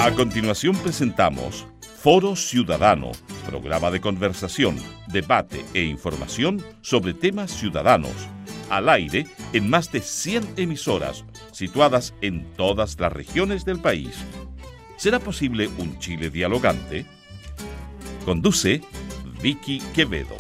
A continuación presentamos Foro Ciudadano, programa de conversación, debate e información sobre temas ciudadanos, al aire en más de 100 emisoras, situadas en todas las regiones del país. ¿Será posible un Chile dialogante? Conduce Vicky Quevedo.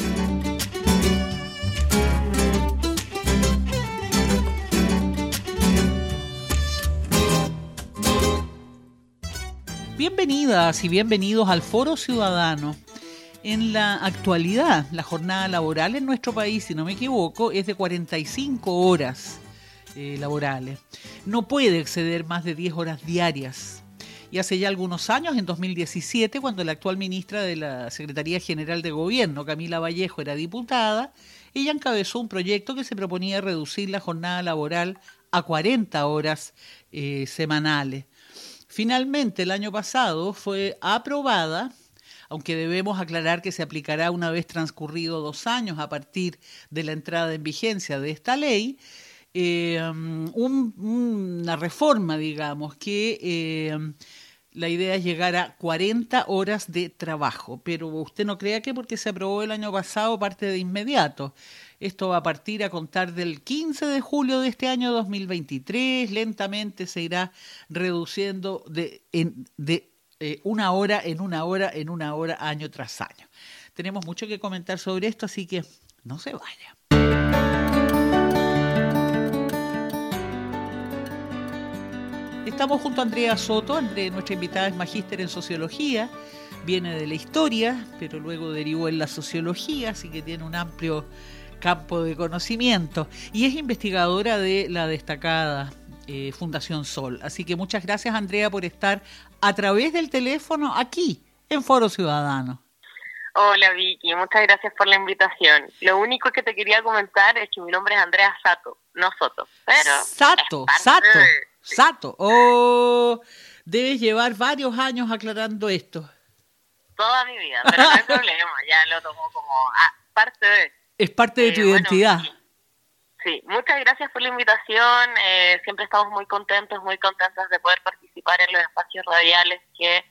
Bienvenidas y bienvenidos al Foro Ciudadano. En la actualidad, la jornada laboral en nuestro país, si no me equivoco, es de 45 horas laborales. No puede exceder más de 10 horas diarias. Y hace ya algunos años, en 2017, cuando la actual ministra de la Secretaría General de Gobierno, Camila Vallejo, era diputada, ella encabezó un proyecto que se proponía reducir la jornada laboral a 40 horas semanales. Finalmente, el año pasado fue aprobada, aunque debemos aclarar que se aplicará una vez transcurrido 2 años a partir de la entrada en vigencia de esta ley, una reforma, digamos, que la idea es llegar a 40 horas de trabajo, pero usted no crea que porque se aprobó el año pasado parte de inmediato. Esto va a partir a contar del 15 de julio de este año 2023, lentamente se irá reduciendo de una hora en una hora en una hora, año tras año. Tenemos mucho que comentar sobre esto, así que no se vaya. Estamos junto a Andrea Soto. Nuestra invitada es magíster en sociología, viene de la historia, pero luego derivó en la sociología, así que tiene un amplio campo de conocimiento y es investigadora de la destacada Fundación Sol. Así que muchas gracias, Andrea, por estar a través del teléfono aquí en Foro Ciudadano. Hola Vicky, muchas gracias por la invitación. Lo único que te quería comentar es que mi nombre es Andrea Sato, no Soto. Pero Sato. Oh, debes llevar varios años aclarando esto. Toda mi vida, pero no hay problema, ya lo tomo como parte de... Es parte de tu identidad. Sí, muchas gracias por la invitación. Siempre estamos muy contentas de poder participar en los espacios radiales que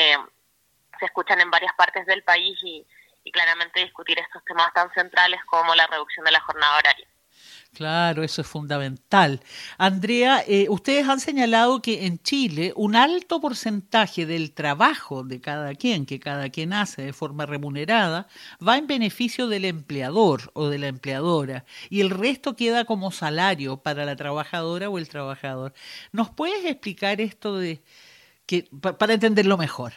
se escuchan en varias partes del país y claramente discutir estos temas tan centrales como la reducción de la jornada horaria. Claro, eso es fundamental. Andrea, ustedes han señalado que en Chile un alto porcentaje del trabajo de cada quien, que cada quien hace de forma remunerada, va en beneficio del empleador o de la empleadora y el resto queda como salario para la trabajadora o el trabajador. ¿Nos puedes explicar esto para entenderlo mejor?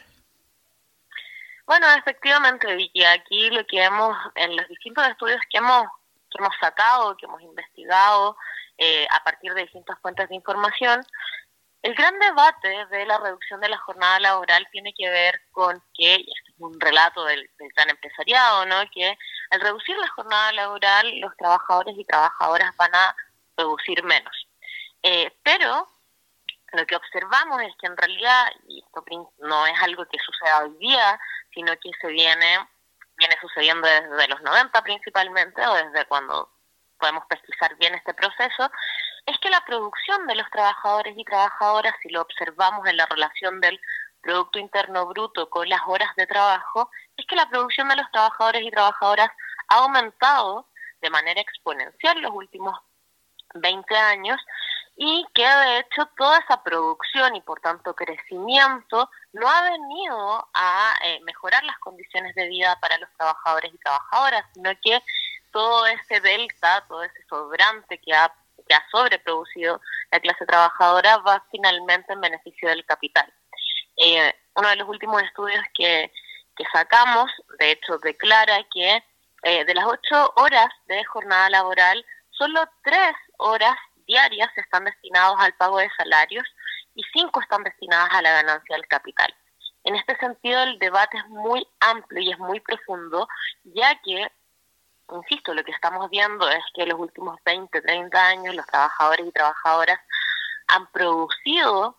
Bueno, efectivamente, Vicky, aquí lo que hemos, en los distintos estudios que hemos sacado, que hemos investigado a partir de distintas fuentes de información, el gran debate de la reducción de la jornada laboral tiene que ver con que, y este es un relato del gran empresariado, ¿no?, que al reducir la jornada laboral los trabajadores y trabajadoras van a producir menos. Pero lo que observamos es que en realidad, y esto no es algo que suceda hoy día, sino que se viene sucediendo desde los 90 principalmente, o desde cuando podemos pesquisar bien este proceso, es que la producción de los trabajadores y trabajadoras, si lo observamos en la relación del Producto Interno Bruto con las horas de trabajo, es que la producción de los trabajadores y trabajadoras ha aumentado de manera exponencial los últimos 20 años, y que de hecho toda esa producción y por tanto crecimiento no ha venido a mejorar las condiciones de vida para los trabajadores y trabajadoras, sino que todo ese delta, todo ese sobrante que ha sobreproducido la clase trabajadora va finalmente en beneficio del capital. Uno de los últimos estudios que sacamos, de hecho, declara que de las 8 horas de jornada laboral, solo 3 horas diarias están destinados al pago de salarios y 5 están destinadas a la ganancia del capital. En este sentido, el debate es muy amplio y es muy profundo, ya que, insisto, lo que estamos viendo es que en los últimos 20, 30 años los trabajadores y trabajadoras han producido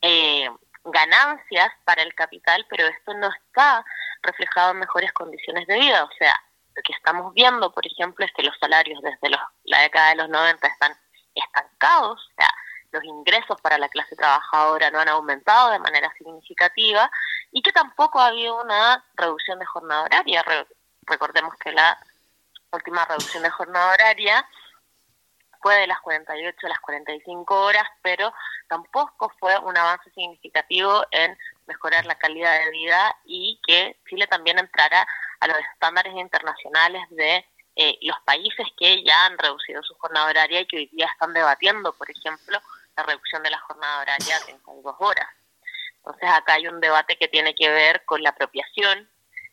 ganancias para el capital, pero esto no está reflejado en mejores condiciones de vida. O sea, lo que estamos viendo, por ejemplo, es que los salarios desde la década de los 90 están estancados, o sea, los ingresos para la clase trabajadora no han aumentado de manera significativa y que tampoco ha habido una reducción de jornada horaria. Recordemos que la última reducción de jornada horaria fue de las 48 a las 45 horas, pero tampoco fue un avance significativo en mejorar la calidad de vida y que Chile también entrara a los estándares internacionales de los países que ya han reducido su jornada horaria y que hoy día están debatiendo, por ejemplo, la reducción de la jornada horaria a 32 horas. Entonces acá hay un debate que tiene que ver con la apropiación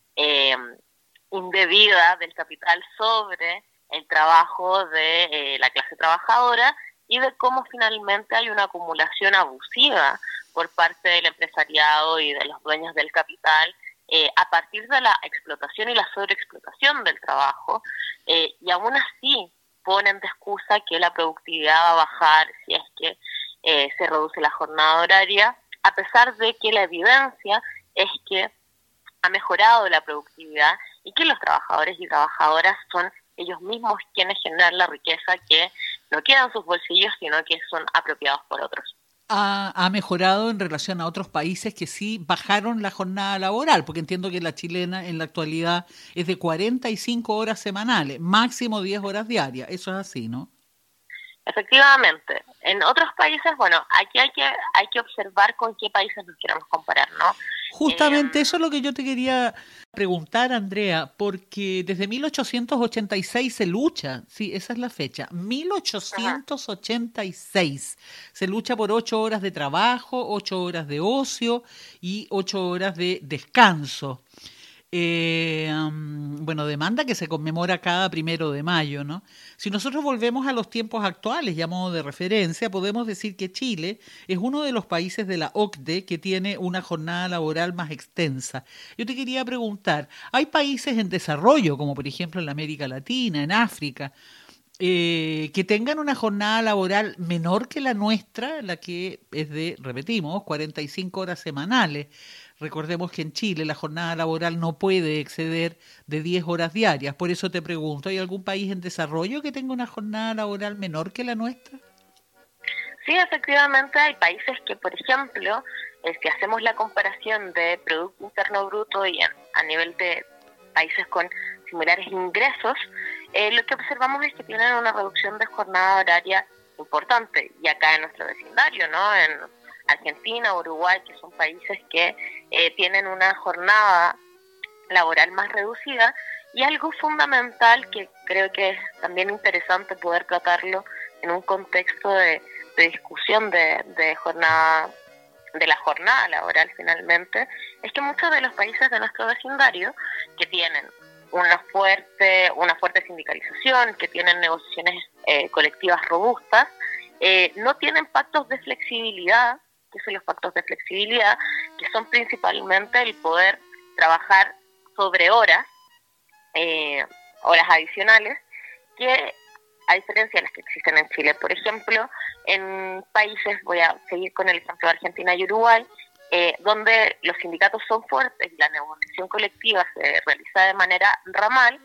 indebida del capital sobre el trabajo de la clase trabajadora y de cómo finalmente hay una acumulación abusiva por parte del empresariado y de los dueños del capital a partir de la explotación y la sobreexplotación del trabajo, y aún así ponen de excusa que la productividad va a bajar si es que se reduce la jornada horaria, a pesar de que la evidencia es que ha mejorado la productividad y que los trabajadores y trabajadoras son ellos mismos quienes generan la riqueza que no queda en sus bolsillos, sino que son apropiados por otros. Ha mejorado en relación a otros países que sí bajaron la jornada laboral, porque entiendo que la chilena en la actualidad es de 45 horas semanales, máximo 10 horas diarias. Eso es así, ¿no? Efectivamente. En otros países, bueno, aquí hay que observar con qué países nos queremos comparar, ¿no? Justamente eso es lo que yo te quería preguntar, Andrea, porque desde 1886 se lucha, sí, esa es la fecha, 1886 se lucha por 8 horas de trabajo, 8 horas de ocio y 8 horas de descanso. Bueno, demanda que se conmemora cada 1 de mayo, ¿no? Si nosotros volvemos a los tiempos actuales, ya a modo de referencia, podemos decir que Chile es uno de los países de la OCDE que tiene una jornada laboral más extensa. Yo te quería preguntar, ¿hay países en desarrollo, como por ejemplo en la América Latina, en África, que tengan una jornada laboral menor que la nuestra, la que es de, repetimos, 45 horas semanales? Recordemos que en Chile la jornada laboral no puede exceder de 10 horas diarias. Por eso te pregunto, ¿hay algún país en desarrollo que tenga una jornada laboral menor que la nuestra? Sí, efectivamente hay países que, por ejemplo, si hacemos la comparación de Producto Interno Bruto y a nivel de países con similares ingresos, lo que observamos es que tienen una reducción de jornada horaria importante. Y acá en nuestro vecindario, ¿no? En Argentina, Uruguay, que son países que tienen una jornada laboral más reducida, y algo fundamental que creo que es también interesante poder tratarlo en un contexto de discusión de la jornada laboral finalmente, es que muchos de los países de nuestro vecindario que tienen una fuerte sindicalización, que tienen negociaciones colectivas robustas, no tienen pactos de flexibilidad. ¿Qué son los pactos de flexibilidad? Que son principalmente el poder trabajar sobre horas adicionales, que a diferencia de las que existen en Chile. Por ejemplo, en países, voy a seguir con el ejemplo de Argentina y Uruguay, donde los sindicatos son fuertes y la negociación colectiva se realiza de manera ramal,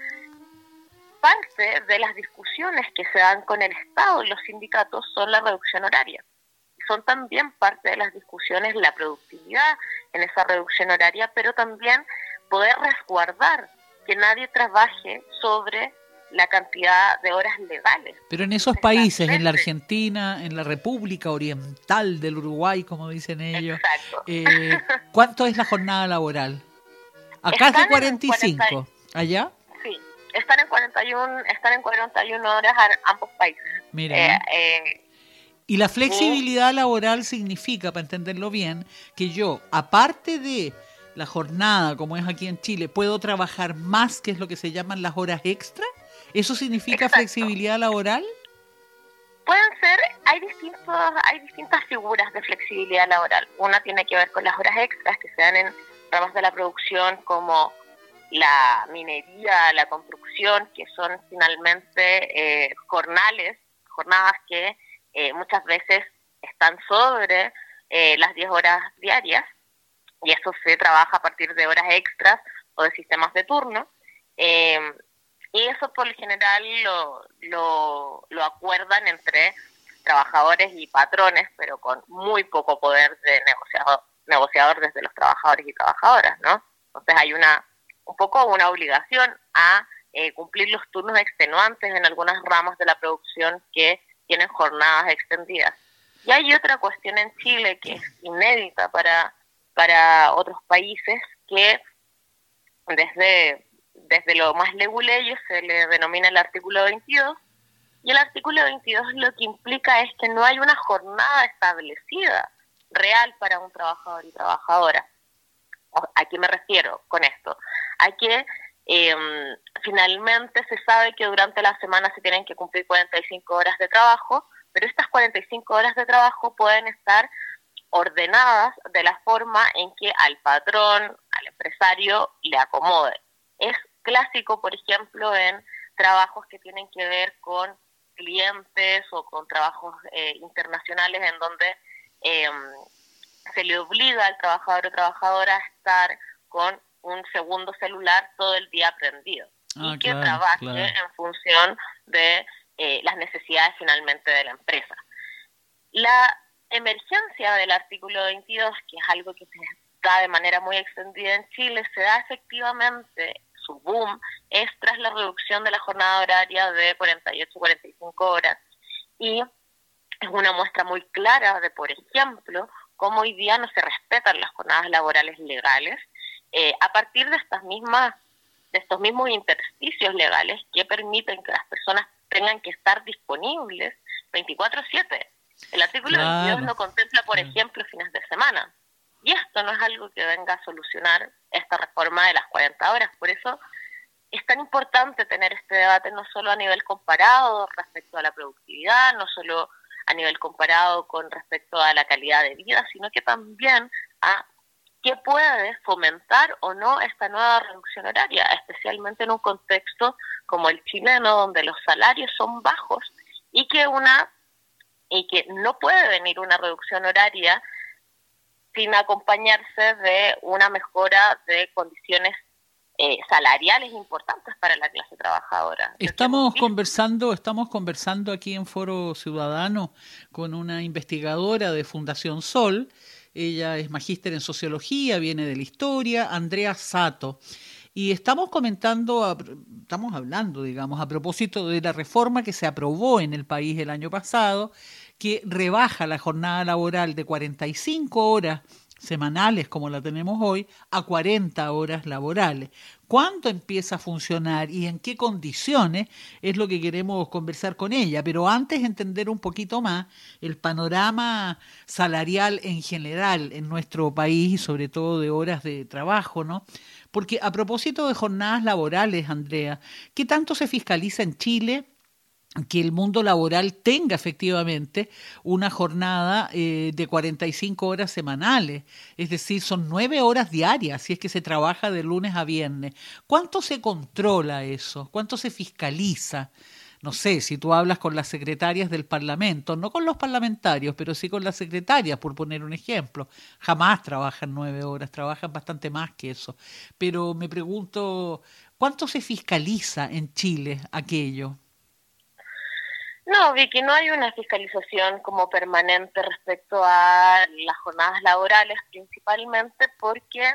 parte de las discusiones que se dan con el Estado y los sindicatos son la reducción horaria. Son también parte de las discusiones la productividad en esa reducción horaria, pero también poder resguardar que nadie trabaje sobre la cantidad de horas legales. Pero en esos países, en la Argentina, en la República Oriental del Uruguay, como dicen ellos, ¿cuánto es la jornada laboral? Acá es de 45, ¿allá? Sí, están en 41 horas ambos países. Mira. Y la flexibilidad laboral significa, para entenderlo bien, que yo, aparte de la jornada, como es aquí en Chile, puedo trabajar más, que es lo que se llaman las horas extra. ¿Eso significa Exacto. Flexibilidad laboral? Pueden ser, hay distintas figuras de flexibilidad laboral. Una tiene que ver con las horas extras que se dan en ramas de la producción como la minería, la construcción, que son finalmente jornadas que muchas veces están sobre las 10 horas diarias, y eso se trabaja a partir de horas extras o de sistemas de turno, y eso por lo general lo acuerdan entre trabajadores y patrones, pero con muy poco poder de negociador desde los trabajadores y trabajadoras, ¿no? Entonces hay un poco una obligación a cumplir los turnos extenuantes en algunas ramas de la producción que tienen jornadas extendidas. Y hay otra cuestión en Chile que es inédita para otros países, que desde lo más leguleyo se le denomina el artículo 22, y el artículo 22 lo que implica es que no hay una jornada establecida real para un trabajador y trabajadora. ¿A qué me refiero con esto? A que finalmente se sabe que durante la semana se tienen que cumplir 45 horas de trabajo, pero estas 45 horas de trabajo pueden estar ordenadas de la forma en que al patrón, al empresario, le acomode. Es clásico, por ejemplo, en trabajos que tienen que ver con clientes o con trabajos internacionales en donde se le obliga al trabajador o trabajadora a estar con un segundo celular todo el día prendido y que trabaje en función de las necesidades finalmente de la empresa. La emergencia del artículo 22, que es algo que se da de manera muy extendida en Chile, se da efectivamente, su boom es tras la reducción de la jornada horaria de 48-45 horas, y es una muestra muy clara de, por ejemplo, cómo hoy día no se respetan las jornadas laborales legales, a partir de estos mismos intersticios legales que permiten que las personas tengan que estar disponibles 24/7. El artículo 22 no contempla, por ejemplo, fines de semana. Y esto no es algo que venga a solucionar esta reforma de las 40 horas. Por eso es tan importante tener este debate no solo a nivel comparado respecto a la productividad, no solo a nivel comparado con respecto a la calidad de vida, sino que también a qué puede fomentar o no esta nueva reducción horaria, especialmente en un contexto como el chileno, donde los salarios son bajos y que no puede venir una reducción horaria sin acompañarse de una mejora de condiciones salariales importantes para la clase trabajadora. Estamos conversando aquí en Foro Ciudadano con una investigadora de Fundación Sol. Ella es magíster en sociología, viene de la historia, Andrea Sato. Y estamos hablando, digamos, a propósito de la reforma que se aprobó en el país el año pasado, que rebaja la jornada laboral de 45 horas semanales, como la tenemos hoy, a 40 horas laborales. ¿Cuándo empieza a funcionar y en qué condiciones? Es lo que queremos conversar con ella, pero antes entender un poquito más el panorama salarial en general en nuestro país y sobre todo de horas de trabajo, ¿no? Porque a propósito de jornadas laborales, Andrea, ¿qué tanto se fiscaliza en Chile que el mundo laboral tenga efectivamente una jornada de 45 horas semanales? Es decir, son 9 horas diarias si es que se trabaja de lunes a viernes. ¿Cuánto se controla eso? ¿Cuánto se fiscaliza? No sé, si tú hablas con las secretarias del Parlamento, no con los parlamentarios, pero sí con las secretarias, por poner un ejemplo. Jamás trabajan 9 horas, trabajan bastante más que eso. Pero me pregunto, ¿cuánto se fiscaliza en Chile aquello? No, Vicky, no hay una fiscalización como permanente respecto a las jornadas laborales, principalmente porque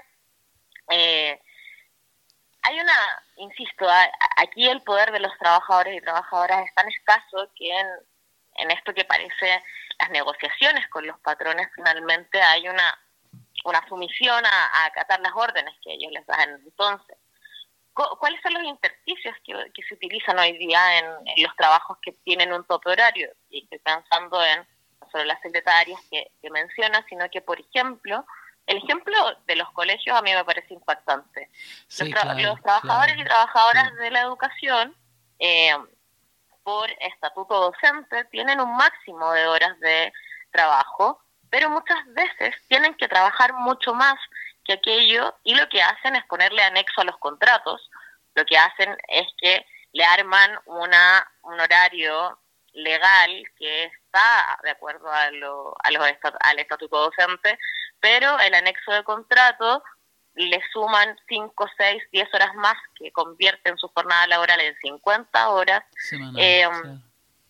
hay insisto, aquí el poder de los trabajadores y trabajadoras es tan escaso que en esto que parece las negociaciones con los patrones, finalmente hay una sumisión a acatar las órdenes que ellos les dan. Entonces, ¿cuáles son los intersticios que se utilizan hoy día en los trabajos que tienen un tope horario? Y estoy pensando en no solo las secretarias que mencionas, sino que, por ejemplo, el ejemplo de los colegios a mí me parece impactante. Sí, los trabajadores y trabajadoras de la educación, por estatuto docente, tienen un máximo de horas de trabajo, pero muchas veces tienen que trabajar mucho más que aquello, y lo que hacen es ponerle anexo a los contratos. Lo que hacen es que le arman un horario legal que está de acuerdo al estatuto docente, pero el anexo de contrato le suman 5, 6, 10 horas más, que convierten su jornada laboral en 50 horas.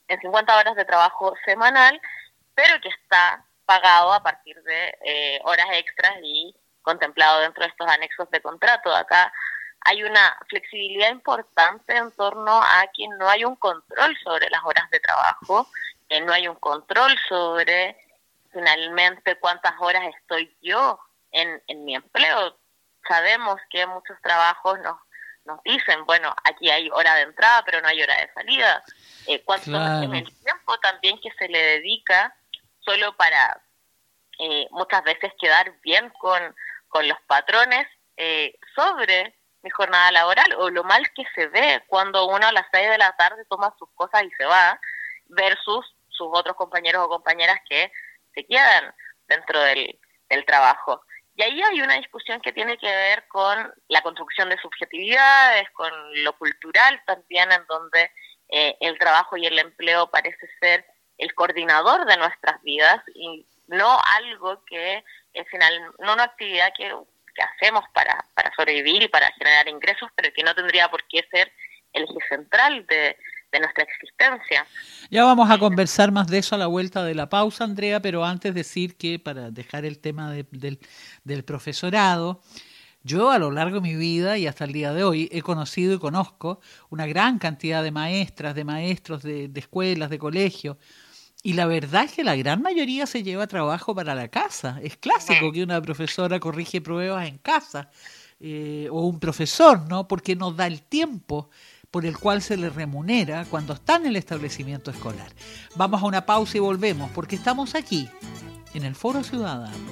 en 50 horas de trabajo semanal, pero que está pagado a partir de horas extras y contemplado dentro de estos anexos de contrato. Acá hay una flexibilidad importante en torno a que no hay un control sobre las horas de trabajo, que no hay un control sobre finalmente cuántas horas estoy yo en mi empleo. Sabemos que muchos trabajos nos dicen, bueno, aquí hay hora de entrada, pero no hay hora de salida. ¿Cuánto es el tiempo también que se le dedica solo para muchas veces quedar bien con los patrones sobre mi jornada laboral, o lo mal que se ve cuando uno a las 6 de la tarde toma sus cosas y se va, versus sus otros compañeros o compañeras que se quedan dentro del trabajo? Y ahí hay una discusión que tiene que ver con la construcción de subjetividades, con lo cultural también, en donde el trabajo y el empleo parece ser el coordinador de nuestras vidas y no algo que no una actividad que hacemos para sobrevivir y para generar ingresos, pero que no tendría por qué ser el eje central de nuestra existencia. Ya vamos a conversar más de eso a la vuelta de la pausa, Andrea, pero antes decir que, para dejar el tema del profesorado, yo a lo largo de mi vida y hasta el día de hoy he conocido y conozco una gran cantidad de maestras, de maestros de escuelas, de colegios, y la verdad es que la gran mayoría se lleva trabajo para la casa. Es clásico que una profesora corrige pruebas en casa, o un profesor, ¿no? Porque nos da el tiempo por el cual se le remunera cuando está en el establecimiento escolar. Vamos a una pausa y volvemos, porque estamos aquí, en el Foro Ciudadano.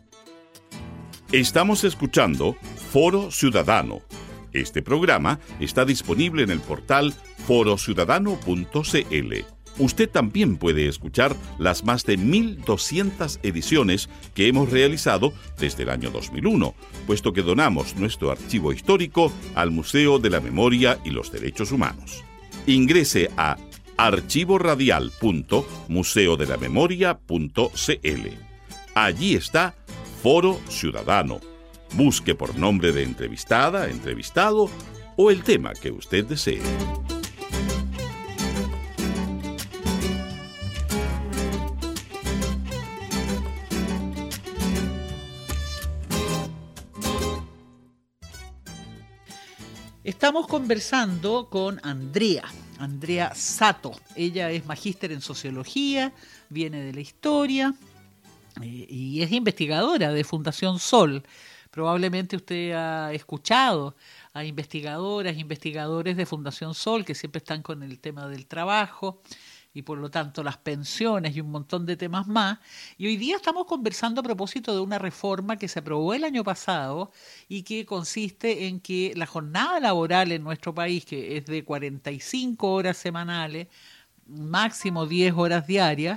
Estamos escuchando Foro Ciudadano. Este programa está disponible en el portal forociudadano.cl. Usted también puede escuchar las más de 1.200 ediciones que hemos realizado desde el año 2001, puesto que donamos nuestro archivo histórico al Museo de la Memoria y los Derechos Humanos. Ingrese a archivoradial.museodelamemoria.cl. Allí está Foro Ciudadano. Busque por nombre de entrevistada, entrevistado o el tema que usted desee. Estamos conversando con Andrea Sato. Ella es magíster en sociología, viene de la historia y es investigadora de Fundación Sol. Probablemente usted ha escuchado a investigadoras, investigadores de Fundación Sol que siempre están con el tema del trabajo y por lo tanto las pensiones y un montón de temas más. Y hoy día estamos conversando a propósito de una reforma que se aprobó el año pasado y que consiste en que la jornada laboral en nuestro país, que es de 45 horas semanales, máximo 10 horas diarias,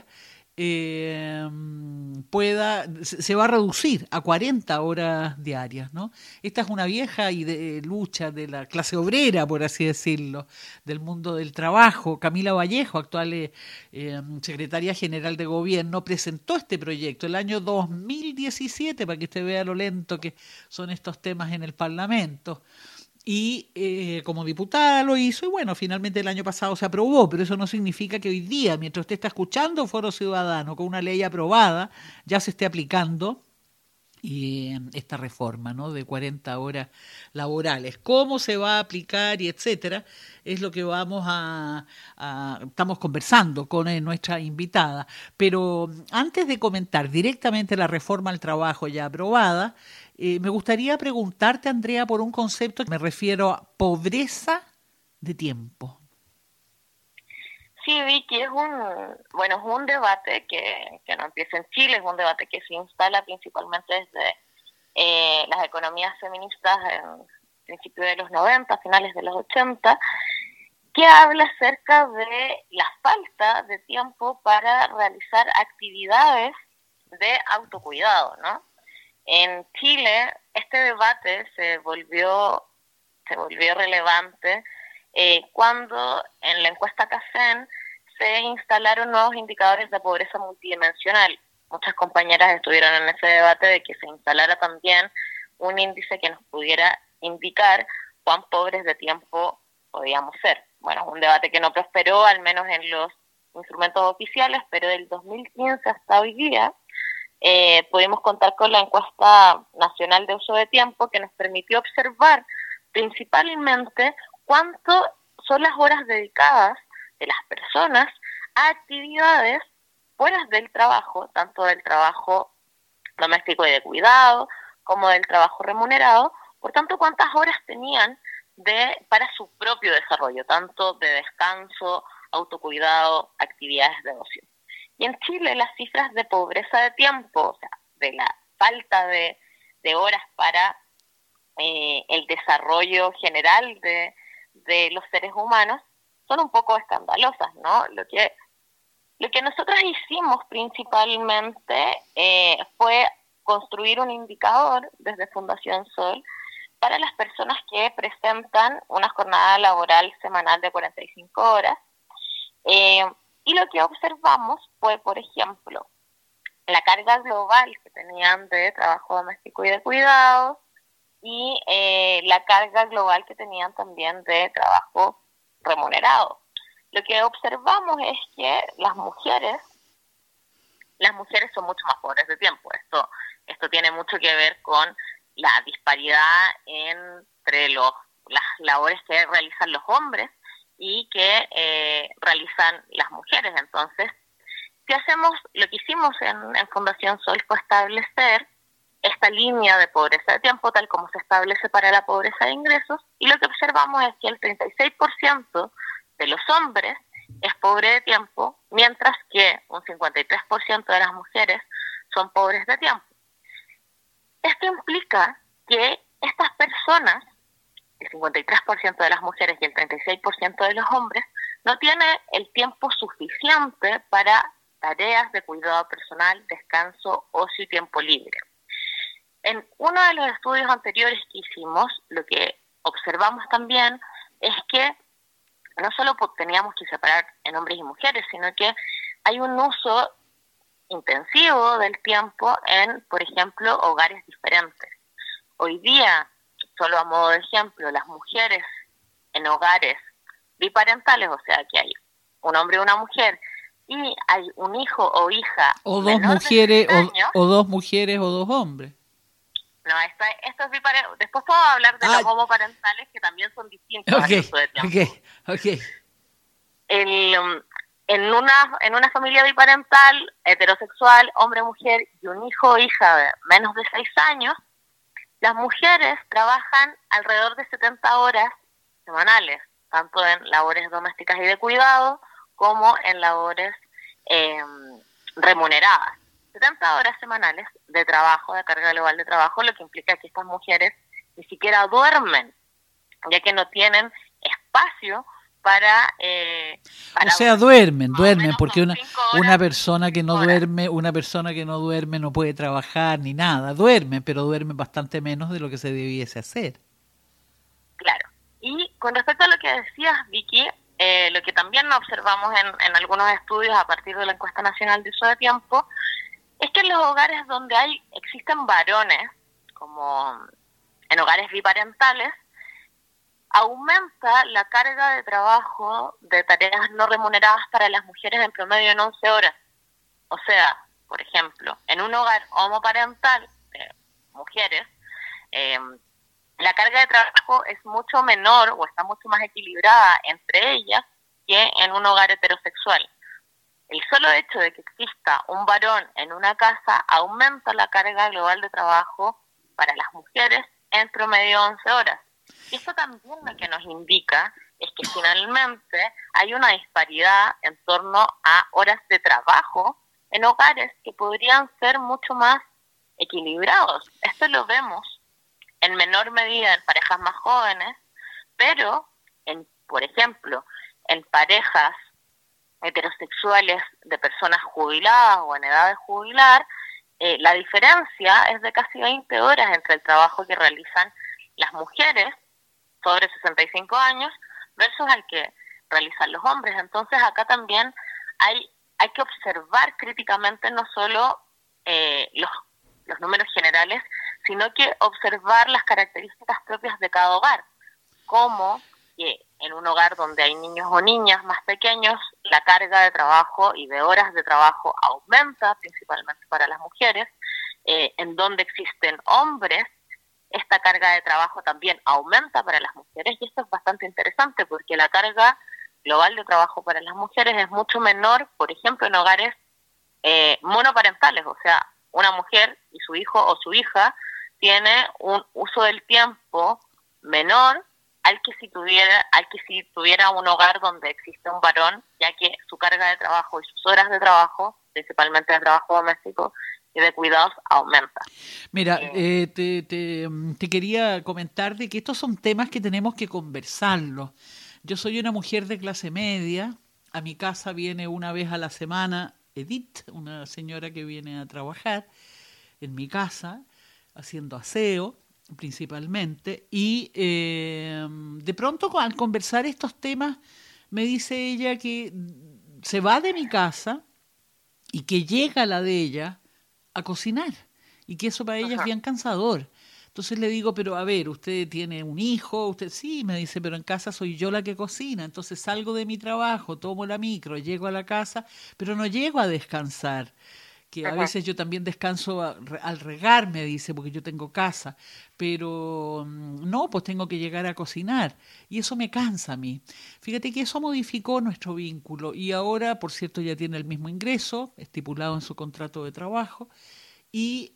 se va a reducir a 40 horas diarias, ¿no? Esta es una vieja lucha de la clase obrera, por así decirlo, del mundo del trabajo. Camila Vallejo, actual secretaria general de gobierno, presentó este proyecto el año 2017, para que usted vea lo lento que son estos temas en el Parlamento. Y como diputada lo hizo, y bueno, finalmente el año pasado se aprobó, pero eso no significa que hoy día, mientras usted está escuchando Foro Ciudadano con una ley aprobada, ya se esté aplicando esta reforma, ¿no?, de 40 horas laborales. ¿Cómo se va a aplicar y etcétera? Es lo que estamos conversando con nuestra invitada. Pero antes de comentar directamente la reforma al trabajo ya aprobada, me gustaría preguntarte, Andrea, por un concepto que me refiero a pobreza de tiempo. Sí, Vicky, es un debate que no empieza en Chile, es un debate que se instala principalmente desde las economías feministas en principios de los 90, finales de los 80, que habla acerca de la falta de tiempo para realizar actividades de autocuidado, ¿no? En Chile este debate se volvió relevante cuando en la encuesta CACEN se instalaron nuevos indicadores de pobreza multidimensional. Muchas compañeras estuvieron en ese debate de que se instalara también un índice que nos pudiera indicar cuán pobres de tiempo podíamos ser. Bueno, un debate que no prosperó, al menos en los instrumentos oficiales, pero del 2015 hasta hoy día pudimos contar con la encuesta nacional de uso de tiempo, que nos permitió observar principalmente cuánto son las horas dedicadas de las personas a actividades fuera del trabajo, tanto del trabajo doméstico y de cuidado como del trabajo remunerado. Por tanto, cuántas horas tenían para su propio desarrollo, tanto de descanso, autocuidado, actividades de ocio. Y en Chile las cifras de pobreza de tiempo, o sea, de la falta de horas para el desarrollo general de los seres humanos, son un poco escandalosas, ¿no? Lo que nosotros hicimos principalmente fue construir un indicador desde Fundación Sol para las personas que presentan una jornada laboral semanal de 45 horas. Y lo que observamos fue, por ejemplo, la carga global que tenían de trabajo doméstico y de cuidados, y la carga global que tenían también de trabajo remunerado. Lo que observamos es que las mujeres son mucho más pobres de tiempo. Esto tiene mucho que ver con la disparidad entre las labores que realizan los hombres y que realizan las mujeres. Entonces, lo que hicimos en Fundación Sol fue establecer esta línea de pobreza de tiempo, tal como se establece para la pobreza de ingresos, y lo que observamos es que el 36% de los hombres es pobre de tiempo, mientras que un 53% de las mujeres son pobres de tiempo. Esto implica que estas personas, el 53% de las mujeres y el 36% de los hombres, no tienen el tiempo suficiente para tareas de cuidado personal, descanso, ocio y tiempo libre. En uno de los estudios anteriores que hicimos, lo que observamos también es que no solo teníamos que separar en hombres y mujeres, sino que hay un uso intensivo del tiempo en, por ejemplo, hogares diferentes. Hoy día, solo a modo de ejemplo, las mujeres en hogares biparentales, o sea, que hay un hombre y una mujer, y hay un hijo o hija o dos mujeres o dos mujeres o dos hombres. No, esto es biparental. Después puedo hablar de los homoparentales, que también son distintos al uso de tiempo. Okay. En una familia biparental, heterosexual, hombre-mujer, y un hijo o hija de menos de 6 años, las mujeres trabajan alrededor de 70 horas semanales, tanto en labores domésticas y de cuidado, como en labores remuneradas. 70 horas semanales de trabajo, de carga global de trabajo, lo que implica que estas mujeres ni siquiera duermen, ya que no tienen espacio para o sea, duermen, porque una persona que no duerme no puede trabajar ni nada. Duermen, pero duermen bastante menos de lo que se debiese hacer. Claro. Y con respecto a lo que decías, Vicky, lo que también observamos en algunos estudios a partir de la encuesta nacional de uso de tiempo, es que en los hogares donde existen varones, como en hogares biparentales, aumenta la carga de trabajo de tareas no remuneradas para las mujeres en promedio en 11 horas. O sea, por ejemplo, en un hogar homoparental de mujeres, la carga de trabajo es mucho menor o está mucho más equilibrada entre ellas que en un hogar heterosexual. El solo hecho de que exista un varón en una casa aumenta la carga global de trabajo para las mujeres en promedio 11 horas. Y esto también lo que nos indica es que finalmente hay una disparidad en torno a horas de trabajo en hogares que podrían ser mucho más equilibrados. Esto lo vemos en menor medida en parejas más jóvenes, pero, por ejemplo, en parejas heterosexuales de personas jubiladas o en edad de jubilar, la diferencia es de casi 20 horas entre el trabajo que realizan las mujeres sobre 65 años versus el que realizan los hombres. Entonces acá también hay que observar críticamente no solo los números generales, sino que observar las características propias de cada hogar, como que en un hogar donde hay niños o niñas más pequeños, la carga de trabajo y de horas de trabajo aumenta, principalmente para las mujeres. En donde existen hombres, esta carga de trabajo también aumenta para las mujeres, y esto es bastante interesante porque la carga global de trabajo para las mujeres es mucho menor, por ejemplo, en hogares monoparentales, o sea, una mujer y su hijo o su hija tiene un uso del tiempo menor al que si tuviera un hogar donde existe un varón, ya que su carga de trabajo y sus horas de trabajo, principalmente de trabajo doméstico y de cuidados, aumenta. Mira, te quería comentar de que estos son temas que tenemos que conversarlos. Yo soy una mujer de clase media, a mi casa viene una vez a la semana Edith, una señora que viene a trabajar en mi casa, haciendo aseo principalmente, y de pronto al conversar estos temas me dice ella que se va de mi casa y que llega a la de ella a cocinar, y que eso para ella es bien cansador. Entonces le digo, pero a ver, usted tiene un hijo, usted sí, me dice, pero en casa soy yo la que cocina, entonces salgo de mi trabajo, tomo la micro, llego a la casa, pero no llego a descansar, que a veces yo también descanso al regar, me dice, porque yo tengo casa, pero no, pues tengo que llegar a cocinar, y eso me cansa a mí. Fíjate que eso modificó nuestro vínculo, y ahora, por cierto, ya tiene el mismo ingreso, estipulado en su contrato de trabajo, y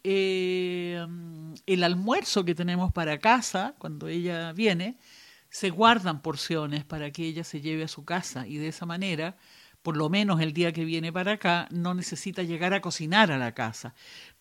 el almuerzo que tenemos para casa, cuando ella viene, se guardan porciones para que ella se lleve a su casa, y de esa manera, por lo menos el día que viene para acá, no necesita llegar a cocinar a la casa.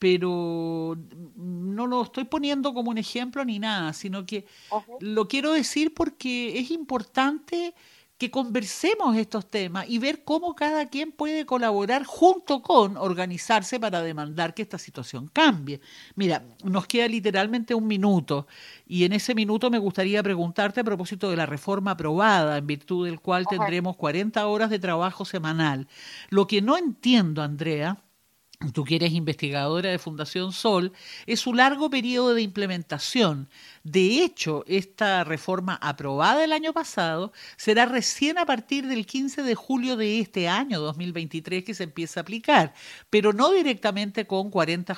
Pero no lo estoy poniendo como un ejemplo ni nada, sino que lo quiero decir porque es importante que conversemos estos temas y ver cómo cada quien puede colaborar junto con organizarse para demandar que esta situación cambie. Mira, nos queda literalmente un minuto, y en ese minuto me gustaría preguntarte a propósito de la reforma aprobada, en virtud del cual tendremos 40 horas de trabajo semanal. Lo que no entiendo, Andrea, tú que eres investigadora de Fundación Sol, es su largo periodo de implementación. De hecho, esta reforma aprobada el año pasado será recién a partir del 15 de julio de este año 2023 que se empieza a aplicar, pero no directamente con 40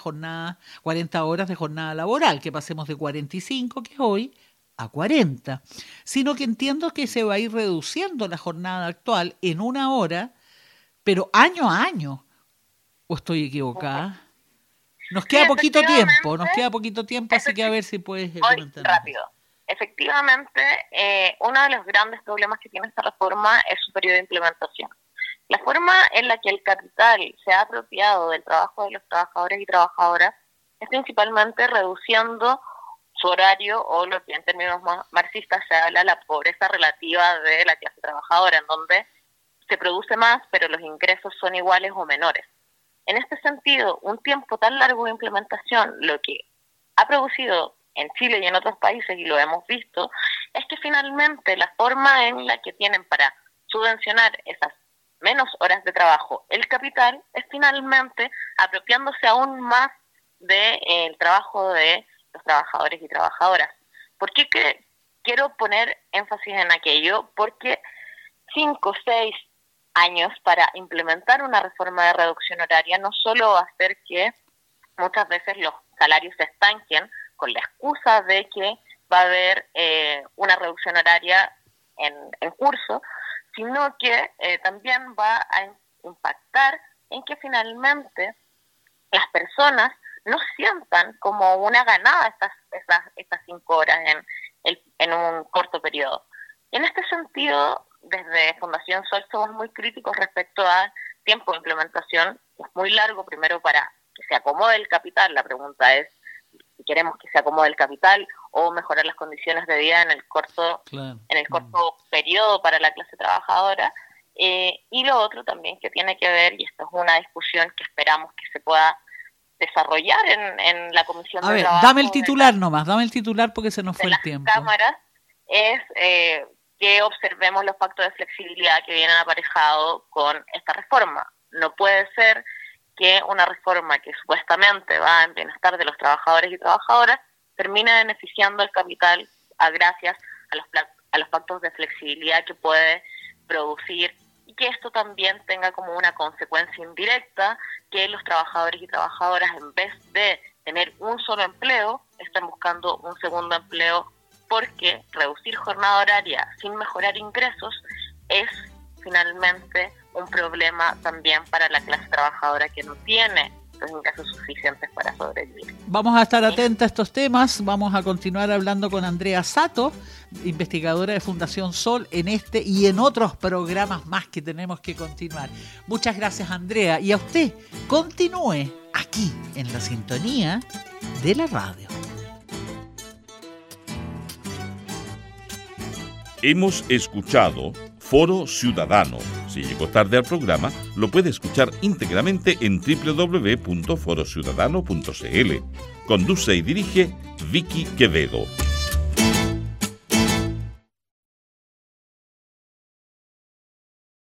horas de jornada laboral, que pasemos de 45, que es hoy, a 40, sino que entiendo que se va a ir reduciendo la jornada actual en 1 hora, pero año a año. ¿O estoy equivocada? Nos queda poquito tiempo, así que a ver si puedes comentar. Rápido. Efectivamente, uno de los grandes problemas que tiene esta reforma es su periodo de implementación. La forma en la que el capital se ha apropiado del trabajo de los trabajadores y trabajadoras es principalmente reduciendo su horario, o lo que en términos marxistas se habla la pobreza relativa de la clase trabajadora, en donde se produce más, pero los ingresos son iguales o menores. En este sentido, un tiempo tan largo de implementación, lo que ha producido en Chile y en otros países, y lo hemos visto, es que finalmente la forma en la que tienen para subvencionar esas menos horas de trabajo el capital es finalmente apropiándose aún más del trabajo de los trabajadores y trabajadoras. ¿Por qué quiero poner énfasis en aquello? Porque 5, 6 años para implementar una reforma de reducción horaria no solo va a hacer que muchas veces los salarios se estanquen con la excusa de que va a haber una reducción horaria en curso, sino que también va a impactar en que finalmente las personas no sientan como una ganada estas 5 horas en un corto periodo. Y en este sentido, desde Fundación Sol somos muy críticos respecto al tiempo de implementación. Es muy largo, primero para que se acomode el capital. La pregunta es si queremos que se acomode el capital o mejorar las condiciones de vida en el corto periodo para la clase trabajadora. Y lo otro también que tiene que ver, y esto es una discusión que esperamos que se pueda desarrollar en la Comisión de Trabajo. Dame el titular nomás, dame el titular porque se nos fue el tiempo. Cámaras, es que observemos los pactos de flexibilidad que vienen aparejados con esta reforma. No puede ser que una reforma que supuestamente va en bienestar de los trabajadores y trabajadoras termine beneficiando al capital gracias a los a los pactos de flexibilidad que puede producir, y que esto también tenga como una consecuencia indirecta, que los trabajadores y trabajadoras, en vez de tener un solo empleo, estén buscando un segundo empleo, porque reducir jornada horaria sin mejorar ingresos es finalmente un problema también para la clase trabajadora que no tiene los ingresos suficientes para sobrevivir. Vamos a estar atentos a estos temas. Vamos a continuar hablando con Andrea Sato, investigadora de Fundación Sol, en este y en otros programas más que tenemos que continuar. Muchas gracias, Andrea. Y a usted, continúe aquí en la sintonía de la radio. Hemos escuchado Foro Ciudadano. Si llegó tarde al programa, lo puede escuchar íntegramente en www.forociudadano.cl. Conduce y dirige Vicky Quevedo.